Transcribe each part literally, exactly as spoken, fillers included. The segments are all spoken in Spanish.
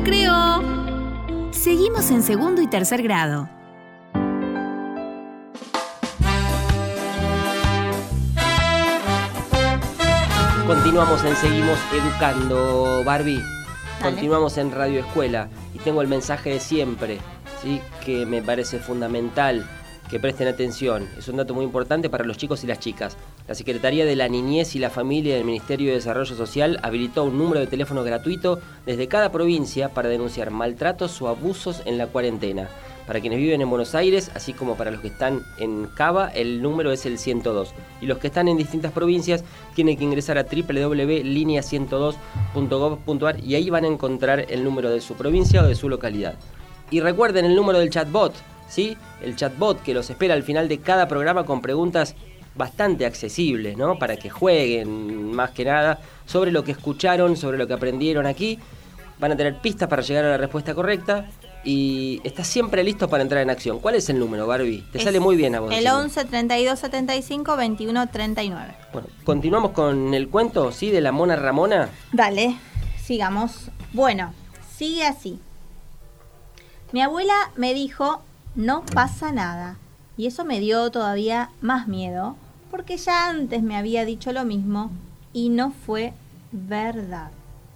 recreo. Seguimos en segundo y tercer grado. Continuamos en Seguimos Educando, Barbie. Dale. Continuamos en Radio Escuela y tengo el mensaje de siempre, ¿sí? Que me parece fundamental que presten atención. Es un dato muy importante para los chicos y las chicas. La Secretaría de la Niñez y la Familia del Ministerio de Desarrollo Social habilitó un número de teléfono gratuito desde cada provincia para denunciar maltratos o abusos en la cuarentena. Para quienes viven en Buenos Aires, así como para los que están en Cava, el número es el ciento dos. Y los que están en distintas provincias tienen que ingresar a doble u doble u doble u punto línea ciento dos punto gov punto ar y ahí van a encontrar el número de su provincia o de su localidad. Y recuerden el número del chatbot, ¿sí? El chatbot que los espera al final de cada programa con preguntas bastante accesibles, ¿no? Para que jueguen, más que nada, sobre lo que escucharon, sobre lo que aprendieron aquí. Van a tener pistas para llegar a la respuesta correcta. Y está siempre listo para entrar en acción. ¿Cuál es el número, Barbie? Te es sale muy bien a vos. El decirlo. once, treinta y dos, setenta y cinco, veintiuno, treinta y nueve. Bueno, continuamos con el cuento, ¿sí? De la mona Ramona. Dale, sigamos. Bueno, sigue así. Mi abuela me dijo, no pasa nada. Y eso me dio todavía más miedo, porque ya antes me había dicho lo mismo y no fue verdad.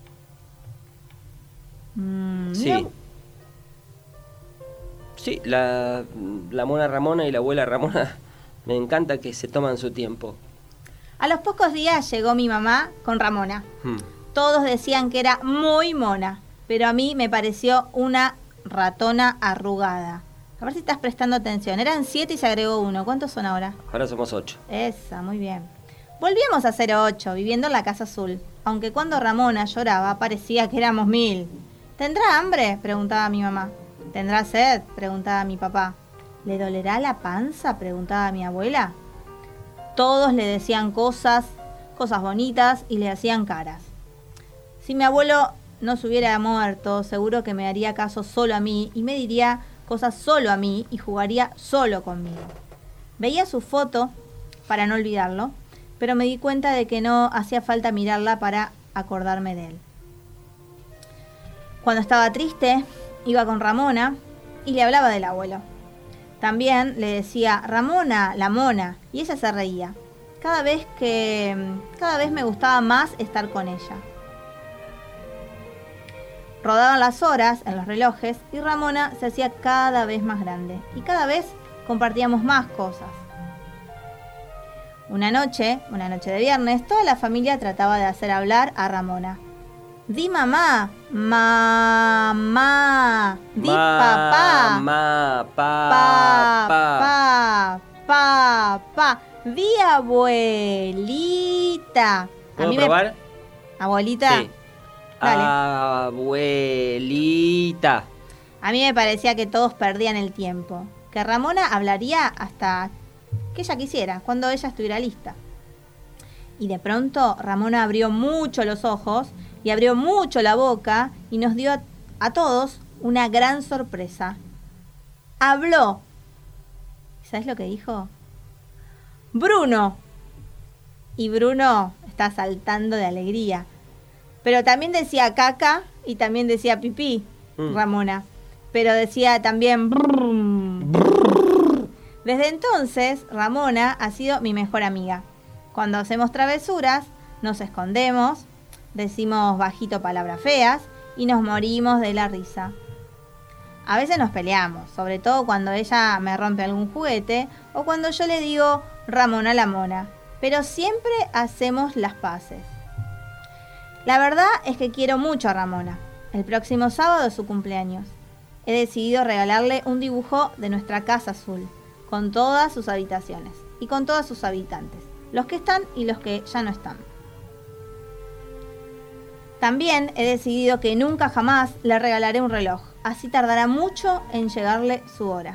Mm, Sí. mi Sí, la, la mona Ramona y la abuela Ramona, me encanta que se toman su tiempo. A los pocos días llegó mi mamá con Ramona. Hmm. Todos decían que era muy mona, pero a mí me pareció una ratona arrugada. A ver si estás prestando atención. Eran siete y se agregó uno. ¿Cuántos son ahora? Ahora somos ocho. Esa, muy bien. Volvíamos a ser ocho, viviendo en la Casa Azul. Aunque cuando Ramona lloraba parecía que éramos mil. ¿Tendrá hambre?, preguntaba mi mamá. ¿Tendrá sed?, preguntaba mi papá. ¿Le dolerá la panza?, preguntaba mi abuela. Todos le decían cosas, cosas bonitas y le hacían caras. Si mi abuelo no se hubiera muerto, seguro que me haría caso solo a mí y me diría cosas solo a mí y jugaría solo conmigo. Veía su foto para no olvidarlo, pero me di cuenta de que no hacía falta mirarla para acordarme de él. Cuando estaba triste, iba con Ramona y le hablaba del abuelo. También le decía, Ramona, la mona, y ella se reía. Cada vez que, cada vez me gustaba más estar con ella. Rodaban las horas en los relojes y Ramona se hacía cada vez más grande y cada vez compartíamos más cosas. Una noche, una noche de viernes, toda la familia trataba de hacer hablar a Ramona. Di mamá, mamá, di papá, Ma, pa, pa, pa. pa, pa, pa, di abuelita. ¿Puedo me- probar? Abuelita, Sí. Dale. Abuelita. a mí me parecía que todos perdían el tiempo. Que Ramona hablaría hasta que ella quisiera, cuando ella estuviera lista. Y de pronto Ramona abrió mucho los ojos y abrió mucho la boca y nos dio a, a todos una gran sorpresa. Habló. ¿Sabes lo que dijo? Bruno. Y Bruno está saltando de alegría. Pero también decía caca y también decía pipí, Mm. Ramona. Pero decía también brum, brr. Desde entonces, Ramona ha sido mi mejor amiga. Cuando hacemos travesuras, nos escondemos, decimos bajito palabras feas y nos morimos de la risa. A veces nos peleamos, sobre todo cuando ella me rompe algún juguete o cuando yo le digo Ramona la mona, pero siempre hacemos las paces. La verdad es que quiero mucho a Ramona. El próximo sábado es su cumpleaños. He decidido regalarle un dibujo de nuestra Casa Azul, con todas sus habitaciones y con todos sus habitantes, los que están y los que ya no están. También he decidido que nunca jamás le regalaré un reloj, así tardará mucho en llegarle su hora.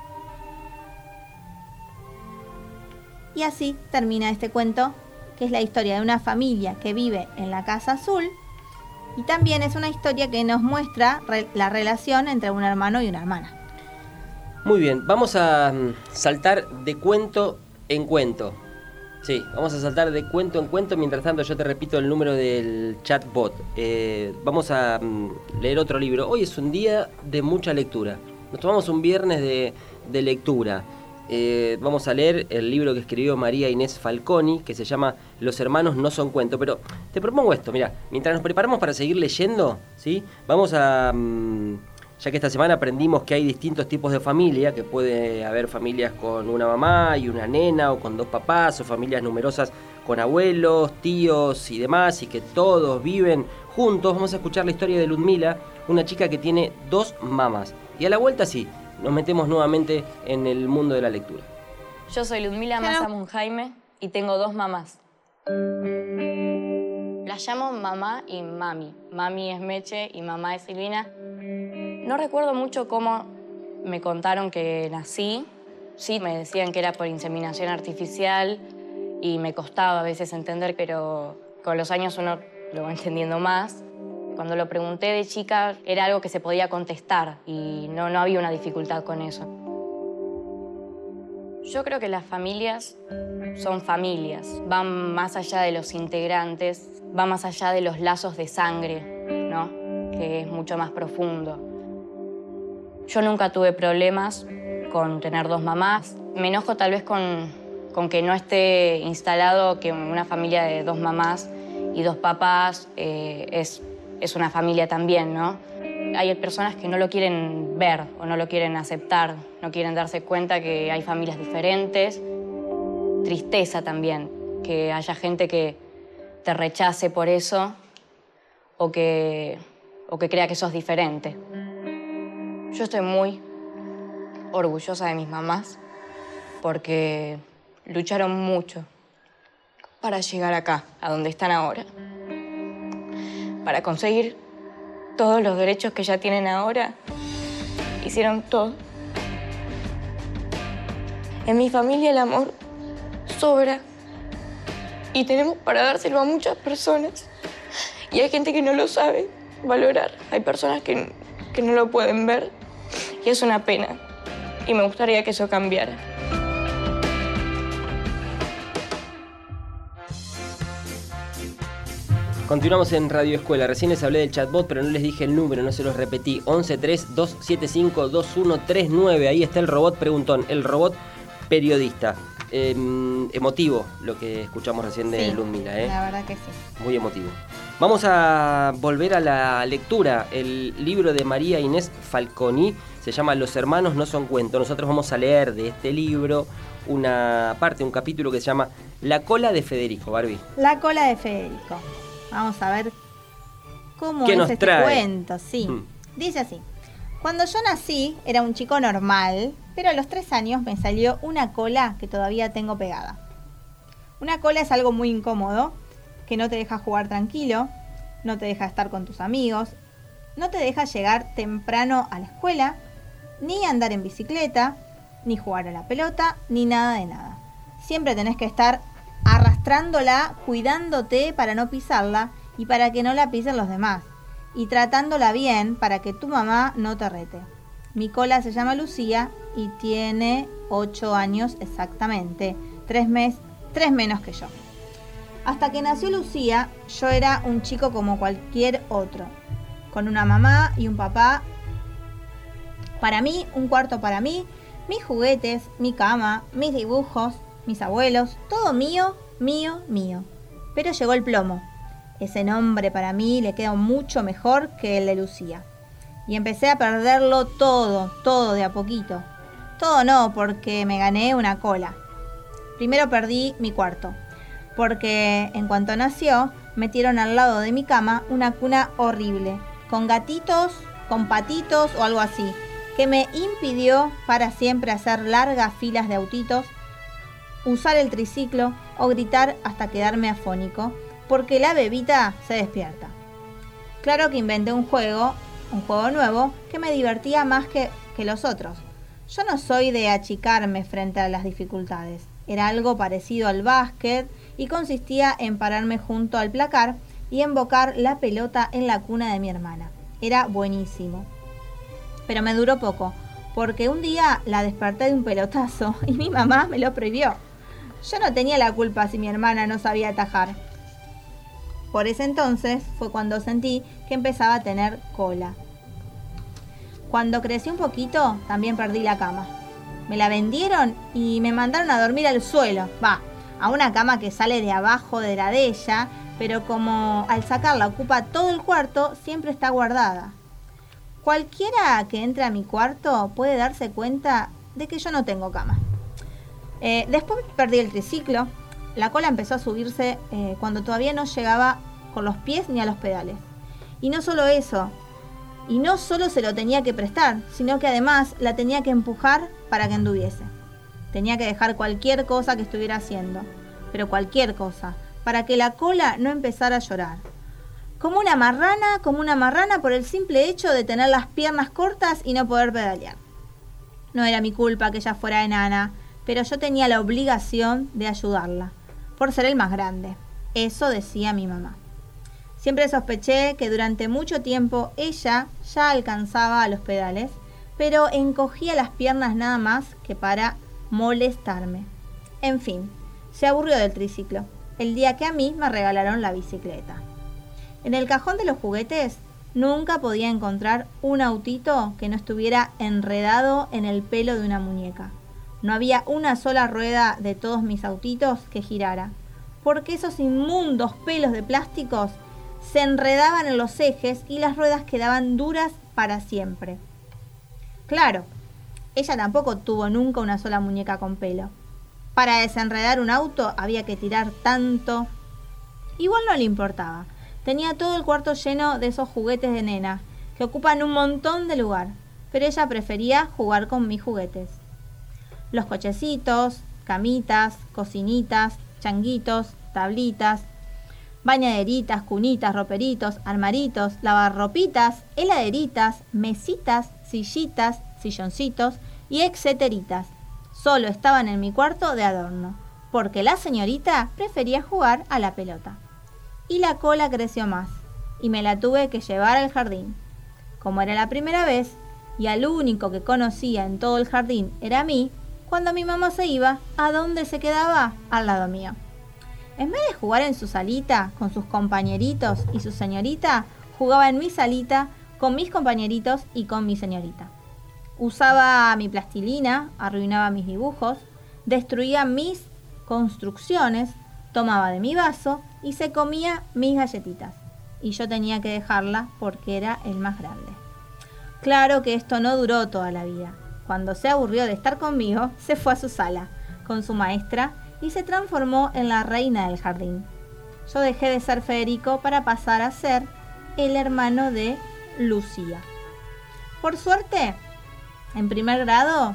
Y así termina este cuento, que es la historia de una familia que vive en la Casa Azul, y también es una historia que nos muestra re- la relación entre un hermano y una hermana. Muy bien, vamos a mm, saltar de cuento en cuento. Sí, vamos a saltar de cuento en cuento. Mientras tanto, yo te repito el número del chatbot. Eh, vamos a mm, leer otro libro. Hoy es un día de mucha lectura. Nos tomamos un viernes de, de lectura. Eh, vamos a leer el libro que escribió María Inés Falconi, que se llama Los hermanos no son cuento. Pero te propongo esto, mira, mientras nos preparamos para seguir leyendo, ¿sí? Vamos a... Mm, ya que esta semana aprendimos que hay distintos tipos de familia, que puede haber familias con una mamá y una nena, o con dos papás, o familias numerosas con abuelos, tíos y demás, y que todos viven juntos. Vamos a escuchar la historia de Ludmila, una chica que tiene dos mamás. Y a la vuelta sí, nos metemos nuevamente en el mundo de la lectura. Yo soy Ludmila Mazamun Jaime y tengo dos mamás. Las llamo mamá y mami. Mami es Meche y mamá es Silvina. No recuerdo mucho cómo me contaron que nací. Sí, me decían que era por inseminación artificial y me costaba a veces entender, pero con los años uno lo va entendiendo más. Cuando lo pregunté de chica era algo que se podía contestar y no, no había una dificultad con eso. Yo creo que las familias son familias, van más allá de los integrantes, van más allá de los lazos de sangre, ¿no? Que es mucho más profundo. Yo nunca tuve problemas con tener dos mamás. Me enojo tal vez con, con que no esté instalado que una familia de dos mamás y dos papás eh, es, es una familia también, ¿no? Hay personas que no lo quieren ver o no lo quieren aceptar, no quieren darse cuenta que hay familias diferentes. Tristeza también, que haya gente que te rechace por eso o que, o que crea que sos diferente. Yo estoy muy orgullosa de mis mamás porque lucharon mucho para llegar acá, a donde están ahora. Para conseguir todos los derechos que ya tienen ahora, hicieron todo. En mi familia el amor sobra y tenemos para dárselo a muchas personas. Y hay gente que no lo sabe valorar. Hay personas que, que no lo pueden ver y es una pena. Y me gustaría que eso cambiara. Continuamos en Radio Escuela. Recién les hablé del chatbot, pero no les dije el número, no se los repetí. once tres dos siete cinco dos uno tres nueve. Ahí está el robot preguntón, el robot periodista. Eh, emotivo lo que escuchamos recién de Sí, Ludmila, ¿eh? La verdad que sí. Muy emotivo. Vamos a volver a la lectura. El libro de María Inés Falconi se llama Los hermanos no son cuento. Nosotros vamos a leer de este libro una parte, un capítulo que se llama La cola de Federico, Barbie. La cola de Federico. Vamos a ver cómo ¿Qué es nos este trae? cuento. Sí. Mm. Dice así. Cuando yo nací era un chico normal, pero a los tres años me salió una cola que todavía tengo pegada. Una cola es algo muy incómodo, que no te deja jugar tranquilo, no te deja estar con tus amigos, no te deja llegar temprano a la escuela, ni andar en bicicleta, ni jugar a la pelota, ni nada de nada. Siempre tenés que estar arrastrándola, cuidándote para no pisarla y para que no la pisen los demás. Y tratándola bien para que tu mamá no te rete. Mi cola se llama Lucía y tiene ocho años exactamente, tres, mes, tres menos que yo. Hasta que nació Lucía, yo era un chico como cualquier otro, con una mamá y un papá. Para mí, un cuarto para mí, mis juguetes, mi cama, mis dibujos, mis abuelos, todo mío, mío, mío. Pero llegó el plomo. Ese nombre para mí le queda mucho mejor que el de Lucía. Y empecé a perderlo todo, todo de a poquito. Todo no, porque me gané una cola. Primero perdí mi cuarto, porque en cuanto nació, metieron al lado de mi cama una cuna horrible, con gatitos, con patitos o algo así, que me impidió para siempre hacer largas filas de autitos, usar el triciclo o gritar hasta quedarme afónico, porque la bebita se despierta. Claro que inventé un juego, un juego nuevo, que me divertía más que, que los otros. Yo no soy de achicarme frente a las dificultades. Era algo parecido al básquet y consistía en pararme junto al placar y embocar la pelota en la cuna de mi hermana. Era buenísimo. Pero me duró poco, porque un día la desperté de un pelotazo y mi mamá me lo prohibió. Yo no tenía la culpa si mi hermana no sabía atajar. Por ese entonces fue cuando sentí que empezaba a tener cola. Cuando crecí un poquito, también perdí la cama. Me la vendieron y me mandaron a dormir al suelo. Va, a una cama que sale de abajo de la de ella, pero como al sacarla ocupa todo el cuarto, siempre está guardada. Cualquiera que entre a mi cuarto puede darse cuenta de que yo no tengo cama. Eh, después perdí el triciclo. La cola empezó a subirse eh, cuando todavía no llegaba con los pies ni a los pedales. Y no solo eso, y no solo se lo tenía que prestar, sino que además la tenía que empujar para que anduviese. Tenía que dejar cualquier cosa que estuviera haciendo, pero cualquier cosa, para que la cola no empezara a llorar. Como una marrana, como una marrana por el simple hecho de tener las piernas cortas y no poder pedalear. No era mi culpa que ella fuera enana, pero yo tenía la obligación de ayudarla, por ser el más grande. Eso decía mi mamá. Siempre sospeché que durante mucho tiempo ella ya alcanzaba a los pedales, pero encogía las piernas nada más que para molestarme. En fin, se aburrió del triciclo, el día que a mí me regalaron la bicicleta. En el cajón de los juguetes nunca podía encontrar un autito que no estuviera enredado en el pelo de una muñeca. No había una sola rueda de todos mis autitos que girara, porque esos inmundos pelos de plásticos se enredaban en los ejes y las ruedas quedaban duras para siempre. Claro, ella tampoco tuvo nunca una sola muñeca con pelo. Para desenredar un auto había que tirar tanto. Igual no le importaba. Tenía todo el cuarto lleno de esos juguetes de nena, que ocupan un montón de lugar, pero ella prefería jugar con mis juguetes. Los cochecitos, camitas, cocinitas, changuitos, tablitas, bañaderitas, cunitas, roperitos, armaritos, lavarropitas, heladeritas, mesitas, sillitas, silloncitos y etcéteritas. Solo estaban en mi cuarto de adorno, porque la señorita prefería jugar a la pelota. Y la cola creció más, y me la tuve que llevar al jardín. Como era la primera vez, y al único que conocía en todo el jardín era a mí, cuando mi mamá se iba, ¿a dónde se quedaba? Al lado mío. En vez de jugar en su salita con sus compañeritos y su señorita, jugaba en mi salita con mis compañeritos y con mi señorita. Usaba mi plastilina, arruinaba mis dibujos, destruía mis construcciones, tomaba de mi vaso y se comía mis galletitas. Y yo tenía que dejarla porque era el más grande. Claro que esto no duró toda la vida. Cuando se aburrió de estar conmigo, se fue a su sala con su maestra y se transformó en la reina del jardín. Yo dejé de ser Federico para pasar a ser el hermano de Lucía. Por suerte, en primer grado,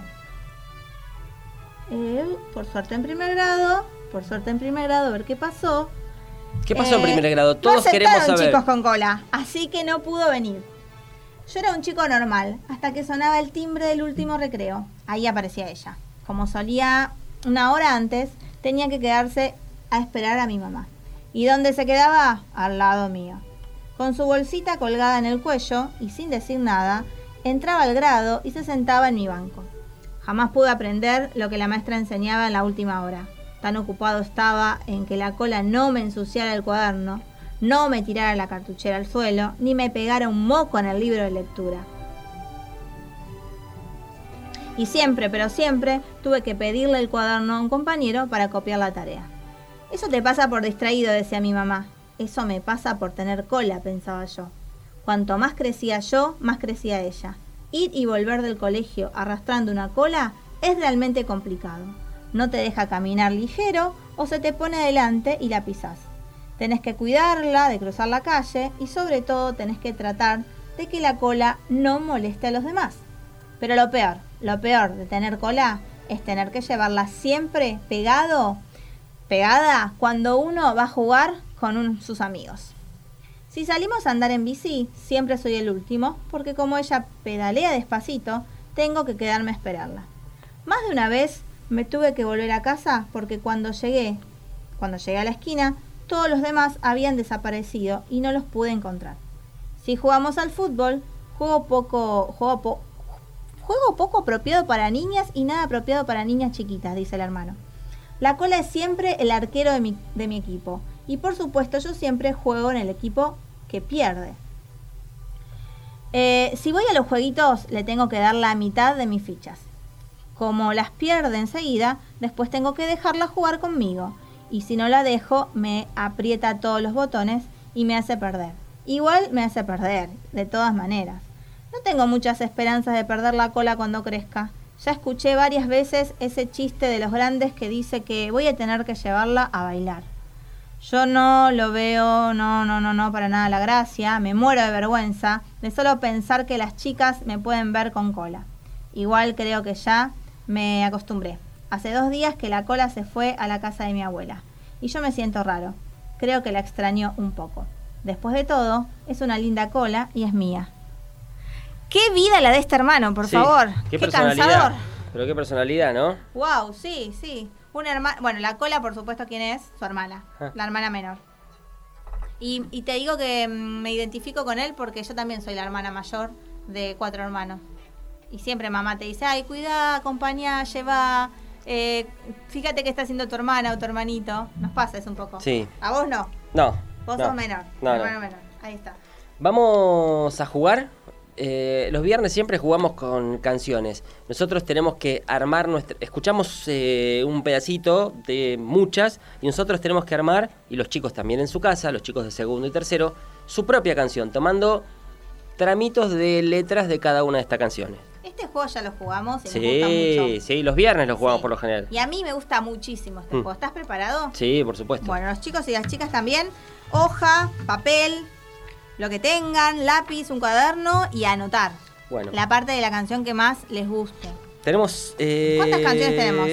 eh, por suerte en primer grado, por suerte en primer grado, a ver qué pasó. ¿Qué pasó eh, en primer grado? Todos no queremos saber. Chicos con cola, así que no pudo venir. Yo era un chico normal, hasta que sonaba el timbre del último recreo. Ahí aparecía ella. Como solía una hora antes, tenía que quedarse a esperar a mi mamá. ¿Y dónde se quedaba? Al lado mío. Con su bolsita colgada en el cuello y sin decir nada, entraba al grado y se sentaba en mi banco. Jamás pude aprender lo que la maestra enseñaba en la última hora. Tan ocupado estaba en que la cola no me ensuciara el cuaderno, no me tirara la cartuchera al suelo, ni me pegara un moco en el libro de lectura. Y siempre, pero siempre, tuve que pedirle el cuaderno a un compañero para copiar la tarea. Eso te pasa por distraído, decía mi mamá. Eso me pasa por tener cola, pensaba yo. Cuanto más crecía yo, más crecía ella. Ir y volver del colegio arrastrando una cola es realmente complicado. No te deja caminar ligero o se te pone delante y la pisás. Tenés que cuidarla de cruzar la calle y sobre todo tenés que tratar de que la cola no moleste a los demás. Pero lo peor, lo peor de tener cola es tener que llevarla siempre pegado, pegada cuando uno va a jugar con un, sus amigos. Si salimos a andar en bici, siempre soy el último, porque como ella pedalea despacito, tengo que quedarme a esperarla. Más de una vez me tuve que volver a casa porque cuando llegué, cuando llegué a la esquina, todos los demás habían desaparecido y no los pude encontrar. Si jugamos al fútbol, juego poco, juego, po, juego poco apropiado para niñas y nada apropiado para niñas chiquitas, dice el hermano. La cola es siempre el arquero de mi, de mi equipo. Y por supuesto yo siempre juego en el equipo que pierde. Eh, si voy a los jueguitos le tengo que dar la mitad de mis fichas. Como las pierde enseguida, después tengo que dejarla jugar conmigo. Y si no la dejo, me aprieta todos los botones y me hace perder. Igual me hace perder, de todas maneras. No tengo muchas esperanzas de perder la cola cuando crezca. Ya escuché varias veces ese chiste de los grandes que dice que voy a tener que llevarla a bailar. Yo no lo veo, no, no, no, no, para nada la gracia. Me muero de vergüenza de solo pensar que las chicas me pueden ver con cola. Igual creo que ya me acostumbré. Hace dos días que la cola se fue a la casa de mi abuela. Y yo me siento raro. Creo que la extraño un poco. Después de todo, es una linda cola y es mía. ¡Qué vida la de este hermano, por Sí, favor! ¡Qué, ¡Qué personalidad! cansador! Pero qué personalidad, ¿no? ¡Wow! Sí, sí. Una hermana, bueno, la cola, por supuesto, ¿quién es? Su hermana, Ah. la hermana menor. Y, y te digo que mm, me identifico con él porque yo también soy la hermana mayor de cuatro hermanos. Y siempre mamá te dice, ay, cuidá, acompañá, lleva, eh, fíjate qué está haciendo tu hermana o tu hermanito. Nos pasa eso un poco. Sí. A vos no, No. vos no. sos menor, No, hermano no. menor. Ahí está. Vamos a jugar. Eh, los viernes siempre jugamos con canciones. Nosotros tenemos que armar nuestra... Escuchamos eh, un pedacito de muchas y nosotros tenemos que armar, y los chicos también en su casa, los chicos de segundo y tercero, su propia canción, tomando tramitos de letras de cada una de estas canciones. Este juego ya lo jugamos y me gusta Sí, mucho. sí, los viernes los jugamos Sí. por lo general. Y a mí me gusta muchísimo este Mm. juego. ¿Estás preparado? Sí, por supuesto. Bueno, los chicos y las chicas también. Hoja, papel, lo que tengan, lápiz, un cuaderno y anotar. Bueno, La parte de la canción que más les guste. tenemos... eh, ¿Cuántas canciones tenemos?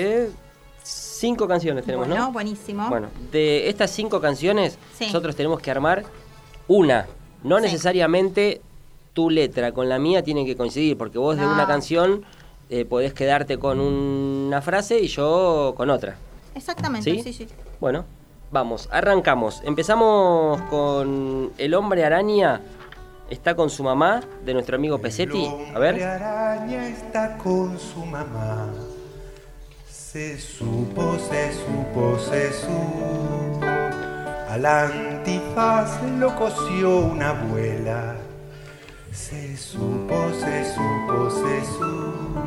Cinco canciones tenemos, bueno, ¿no? buenísimo. Bueno, de estas cinco canciones, Sí. nosotros tenemos que armar una. No Sí. necesariamente tu letra con la mía tienen que coincidir, porque vos de No. una canción eh, podés quedarte con una frase y yo con otra. Exactamente, ¿Sí? sí, sí. Bueno, vamos, arrancamos. Empezamos con El Hombre Araña. Está con su mamá, de nuestro amigo Pesetti. A El hombre ver. araña está con su mamá. Se supo, se supo, se supo. Al antifaz lo cosió una abuela. Se supo, se supo, se supo.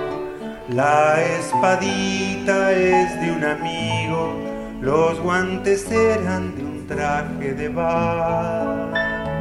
La espadita es de un amigo. Los guantes eran de un traje de Batman.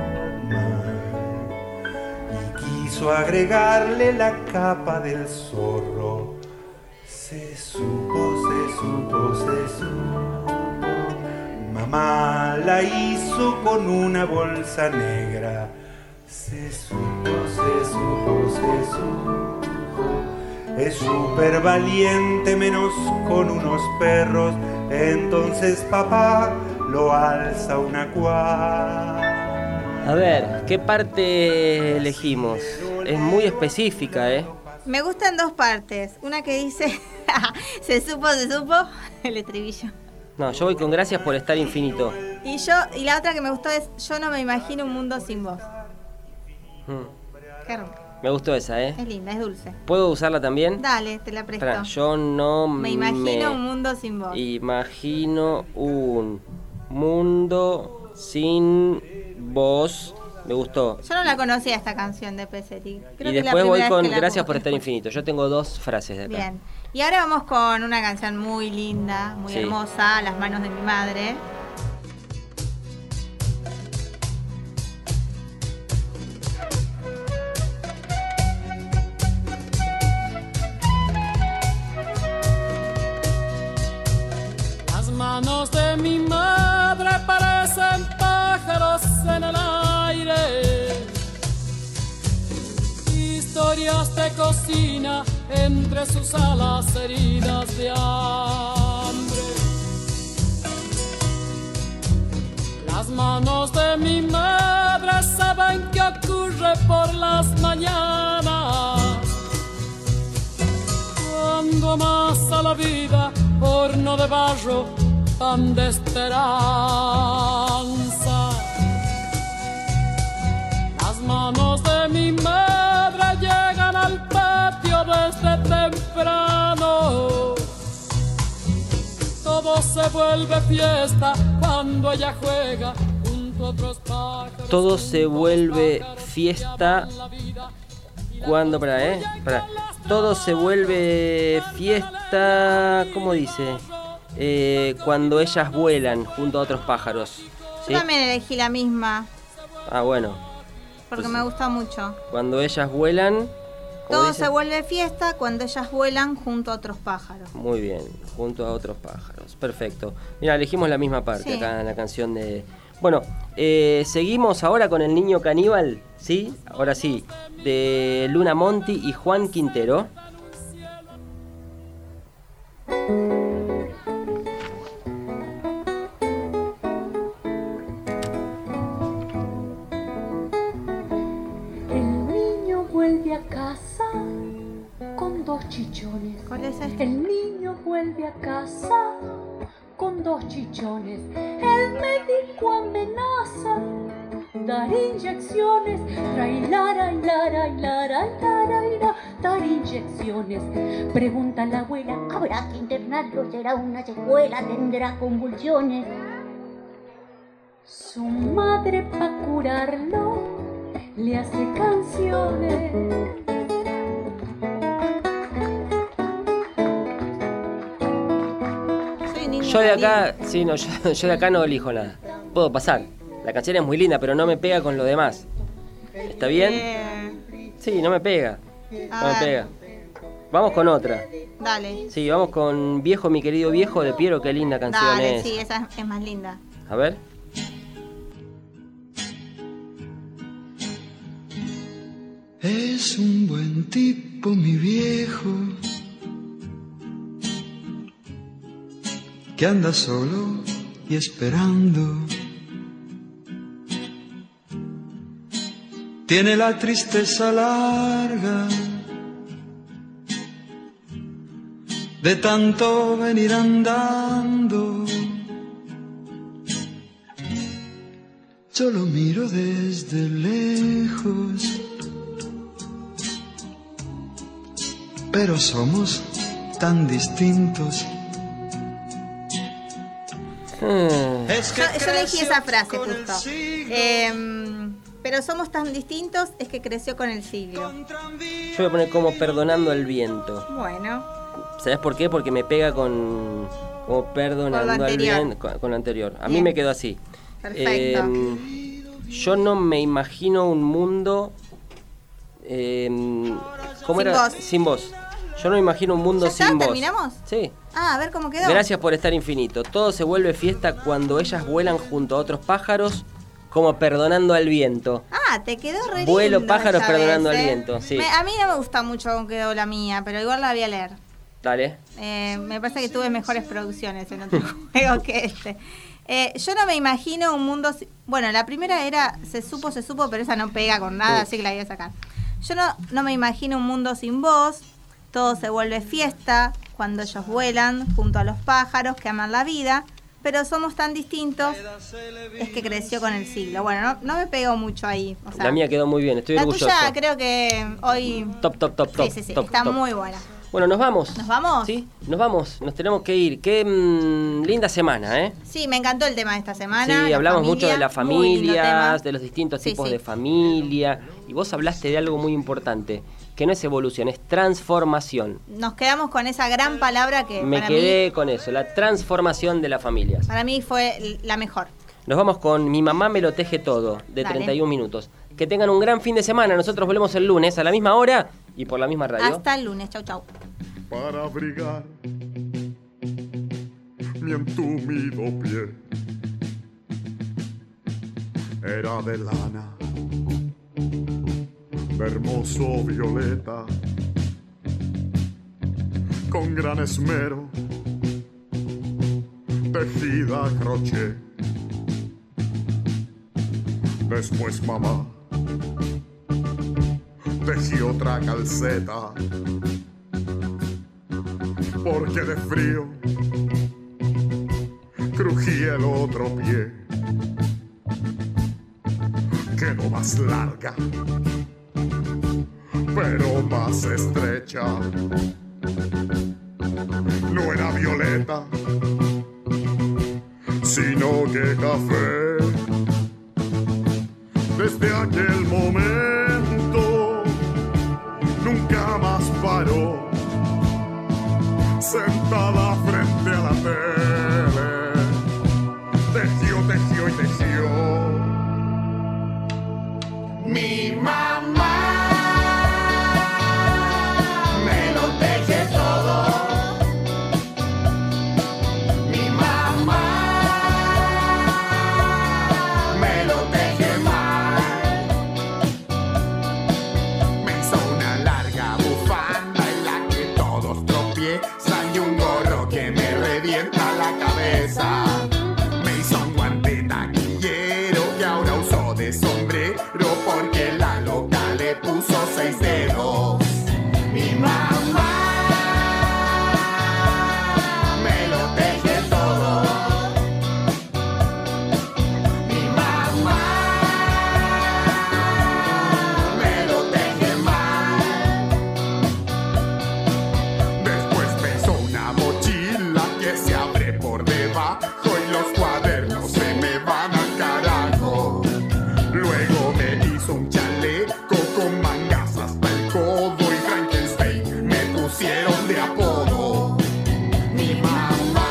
Y quiso agregarle la capa del zorro. Se supo, se supo, se supo. Mamá la hizo con una bolsa negra. Se supo, se supo, se supo. Es súper valiente menos con unos perros. Entonces papá lo alza una cuadra. A ver, ¿qué parte elegimos? Es muy específica, ¿eh? Me gustan dos partes. Una que dice, se supo, se supo, el estribillo. No, yo voy con gracias por estar infinito. Y yo, y la otra que me gustó es, yo no me imagino un mundo sin vos. Mm, Qué rico. me gustó esa, ¿eh? Es linda, es dulce. ¿Puedo usarla también? Dale, te la presto. Espera, yo no Me imagino un mundo sin vos. Imagino un mundo sin vos. Me gustó. Yo no la conocía esta canción de Pesetti. Creo Y que es la después voy primera vez con que la gracias escucho. por estar infinito. Yo tengo dos frases de acá. Bien. Y ahora vamos con una canción muy linda, muy Sí. hermosa, Las manos de mi madre. Las manos de mi madre parecen pájaros en el aire, historias de cocina entre sus alas heridas de hambre. Las manos de mi madre saben qué ocurre por las mañanas, cuando amasa la vida horno de barro, pan de esperanza. Las manos de mi madre llegan al patio desde temprano, vuelve fiesta cuando ella juega junto a otros pájaros. Todo se vuelve fiesta cuando, para, eh, para. Todo se vuelve fiesta, ¿cómo dice? Eh, cuando ellas vuelan junto a otros pájaros. ¿Sí? Yo también elegí la misma. Ah, bueno. Porque Entonces, me gusta mucho. Cuando ellas vuelan. Todo dice? se vuelve fiesta cuando ellas vuelan junto a otros pájaros. Muy bien, junto a otros pájaros. Perfecto. Mira, elegimos la misma parte Sí. acá en la canción de... Bueno, eh, seguimos ahora con El Niño Caníbal, ¿sí? Ahora sí, de Luna Monti y Juan Quintero. El niño vuelve a casa con dos chichones. ¿Cuál es este? El niño vuelve a casa con dos chichones. El médico amenaza dar inyecciones. Trae lara, lara, lara, lara, lara, dar inyecciones. Pregunta la abuela, ¿habrá que internarlo? ¿Será una secuela? ¿Tendrá convulsiones? Su madre pa' curarlo le hace canciones. Soy niño Yo de acá, caníbal. sí, no, yo, yo de acá no elijo nada. Puedo pasar. La canción es muy linda, pero no me pega con lo demás. ¿Está bien? Eh, Sí, no me pega. a No me ver, pega. Vamos con otra. Dale. Sí, vamos con Viejo, mi querido viejo de Piero. Qué linda canción Dale, es. sí, esa es más linda. A ver. Es un buen tipo, mi viejo, que anda solo y esperando. Tiene la tristeza larga de tanto venir andando. Yo lo miro desde lejos, pero somos tan distintos. Hmm. Es que Yo, yo elegí creció esa frase con el justo. siglo. Eh, pero somos tan distintos, es que creció con el siglo. Yo voy a poner como Perdonando el viento. Bueno, ¿Sabes por qué? Porque me pega con como Perdonando Con lo al anterior. viento con, con lo anterior. A mí Bien. me quedó así. perfecto. Eh, yo no me imagino un mundo eh, ¿cómo Sin era? vos. Sin vos. Yo no me imagino un mundo ¿Ya está? sin vos. ¿Terminamos? Sí. Ah, a ver cómo quedó. Gracias por estar infinito. Todo se vuelve fiesta cuando ellas vuelan junto a otros pájaros, como Perdonando al viento. Ah, te quedó re Vuelo, lindo pájaros, esta perdonando vez, al ¿eh? viento, sí. Me- a mí no me gusta mucho cómo quedó la mía, pero igual la voy a leer. Dale. Eh, me parece que tuve mejores producciones en otro juego que este. Eh, yo no me imagino un mundo... si- Bueno, la primera era Se supo, se supo, pero esa no pega con nada, Sí. así que la voy a sacar. Yo no, no me imagino un mundo sin vos. Todo se vuelve fiesta cuando ellos vuelan junto a los pájaros que aman la vida. Pero somos tan distintos, es que creció con el siglo. Bueno, no, no me pegó mucho ahí. O sea, La mía quedó muy bien, estoy la orgulloso. tuya creo que hoy... Top, top, top, top. Sí, sí, sí, top, está top. muy buena. Bueno, nos vamos. ¿Nos vamos? Sí, nos vamos. Nos tenemos que ir. Qué mm, linda semana, ¿eh? Sí, me encantó el tema de esta semana. Sí, la hablamos familia, mucho de las muy lindo tema. familias, de los distintos Sí, tipos sí. de familia. Y vos hablaste de algo muy importante, que no es evolución, es transformación. Nos quedamos con esa gran palabra que Me para, quedé mí, con eso, la transformación de las familias. para mí fue la mejor. Nos vamos con Mi mamá me lo teje todo, de Dale. treinta y un minutos. Que tengan un gran fin de semana. Nosotros volvemos el lunes a la misma hora y por la misma radio. Hasta el lunes. Chau, chau. Para abrigar mi entumido pie era de lana, de hermoso violeta, con gran esmero, tejida a crochet. Después mamá tejí otra calceta, porque de frío crujía el otro pie. Quedó más larga, pero más estrecha. No era violeta, sino que café. Desde aquel momento nunca más paró, sentada frente a la tele, tejió, tejió y tejió. Mi mamá me lo teje todo. Mi mamá me lo teje mal. Me hizo una larga bufanda en la que todos tropiezan y un gorro que me revienta la cabeza. Me hizo un guante taquillero que ahora uso de sombrero porque la loca le puso seis dedos. Mi mamá me lo teje todo. Mi mamá me lo teje mal. Después me hizo una mochila que se abre por debajo y los cuadernos se me van al carajo. Luego me hizo un chaleco con mangas hasta el codo y Frankenstein me pusieron de apodo. Mi mamá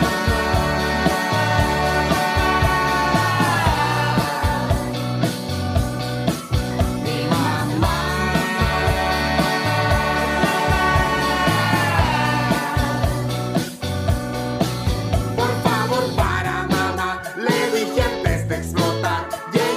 Mi mamá Por favor, para mamá, le dije antes de explotar.